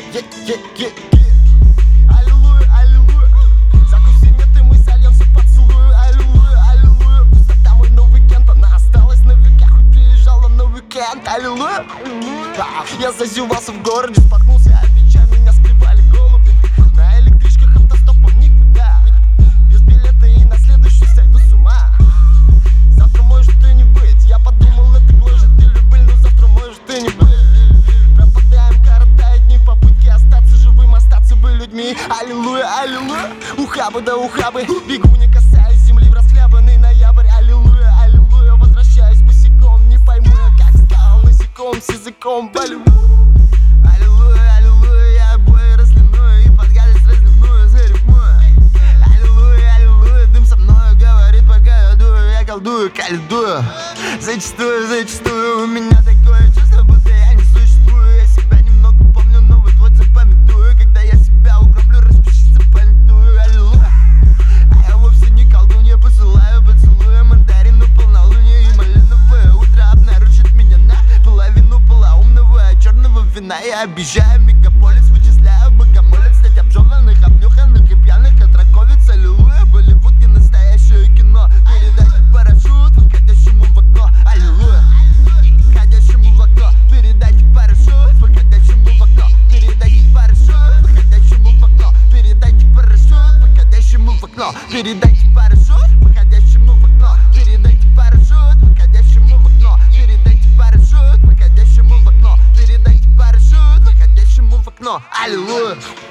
Аллилуйя, аллилуйя. Закуси нет, и мы сольемся в поцелуй. Аллилуйя, аллилуйя. Пустота мой новый уикенд, она осталась на века, хоть приезжала на уикенд. Аллилуйя, я зазевался в городе, споткнулся о печаль, меня скрывали голуби. На электричках автостопом никуда, без билета и на следующую сойду с ума. Завтра может и не быть, я подумал, это гложет ты любовь, но завтра может и не быть. Пропадаем, коротают дни в попытке остаться живым, остаться бы людьми. Аллилуйя, аллилуйя, ухабы да ухабы, бегу не касаясь земли в расхлябанный ноябрь. Аллилуйя, аллилуйя, возвращаюсь босиком, не пойму я, как стал насеком с языком болю. Аллилуйя, аллилуйя, я обои разлиную и под гадость разливную зарифмую. Аллилуйя, аллилуйя, дым со мной говорит, пока я дую, я колдую, каледую. Зачастую у меня такое чувство, будто я не существую. Я себя немного помню, но вот запамятую. Когда я себя угроблю, распишись, запамятую. Аллилуйя, а я вовсе не колдун, я посылаю поцелуя мандарину, полнолуние и малиновое утро обнаружит меня на половину полоумного черного вина. Я объезжаю мегаполис, вычисляю богомолец, стать обжеванных, обнюханных и пьяных отраковец. Аллилуйя, Болливуд не настоящее кино. Передайте парашют выходящему в окно. Аллилуйя, выходящему в окно. Передайте парашют выходящему в окно. Передайте парашют выходящему в окно. Передайте парашют выходящему в окно. Передайте парашют выходящему в окно. Передайте парашют выходящему в окно. Передайте парашют выходящему в окно. Передайте парашют выходящему в окно. Аллилуйя.